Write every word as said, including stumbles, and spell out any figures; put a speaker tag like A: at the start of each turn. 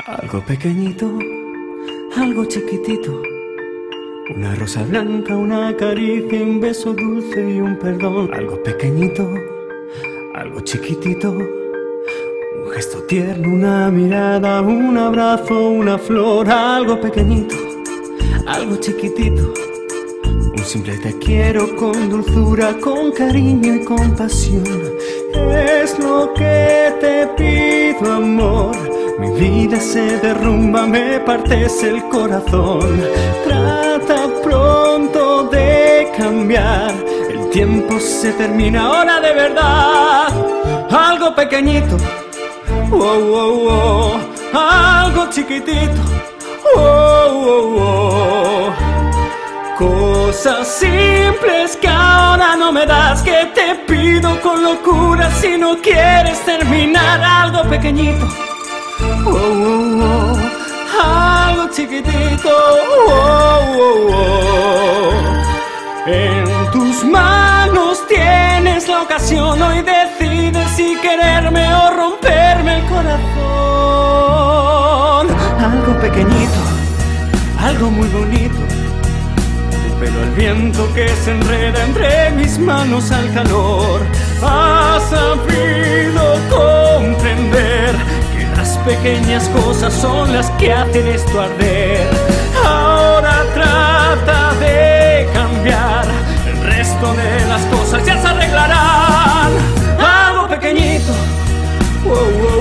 A: Algo pequeñito, algo chiquitito, una rosa blanca, una caricia, un beso dulce y un perdón. Algo pequeñito, algo chiquitito, un gesto tierno, una mirada, un abrazo, una flor. Algo pequeñito, algo chiquitito, un simple te quiero con dulzura, con cariño y compasión. Es lo que te pido, amor. Mi vida se derrumba, me partes el corazón. Trata pronto de cambiar, el tiempo se termina ahora de verdad. Algo pequeñito, oh, oh, oh. Algo chiquitito, oh, oh, oh. Cosas simples que ahora no me das, que te pido con locura si no quieres terminar. Algo pequeñito, oh, oh, oh. Algo chiquitito, oh, oh, oh. En tus manos tienes la ocasión, hoy decides si quererme o romperme el corazón. Algo pequeñito, algo muy bonito, pero el viento que se enreda entre mis manos al calor. Has sabido comprender que las pequeñas cosas son las que hacen esto arder. Ahora trata de cambiar, el resto de las cosas ya se arreglarán. Algo pequeñito, oh, oh,